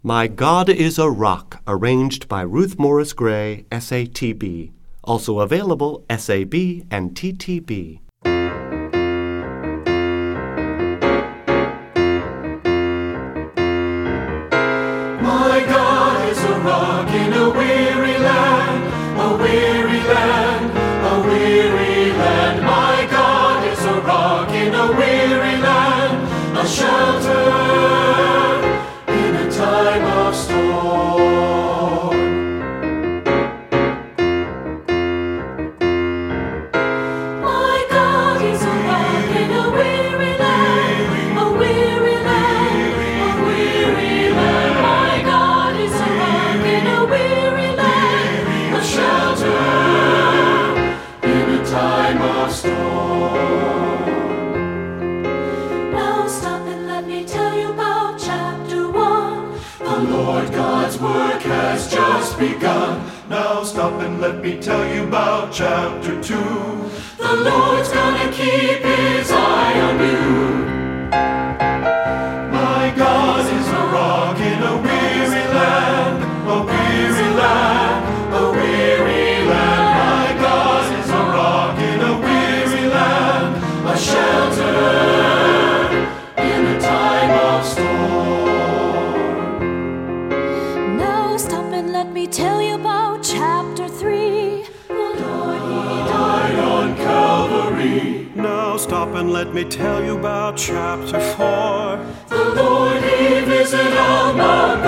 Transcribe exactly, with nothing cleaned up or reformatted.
My God is a Rock, arranged by Ruth Morris Gray, S A T B. Also available S A B and T T B. My God is a rock in a weary land, a weary land, a weary land. My God is a rock in a weary land, a shelter in a time of storm. My God is a rock in a weary land, a weary land, a weary land. My God is a rock in a weary land, a shelter in a time of storm. Now stop and let me tell you about chapter one. The Lord God's work has just begun. Now stop and let me tell you about chapter two. The Lord's gonna keep his eye on you. My God is a rock in a weary land, a weary land, a weary land. My God is a rock in a weary land, A shelter in a time of storm. Now stop and let me tell you about chapter three. The Lord, He died on Calvary. Now stop and let me tell you about chapter four. The Lord, He visited among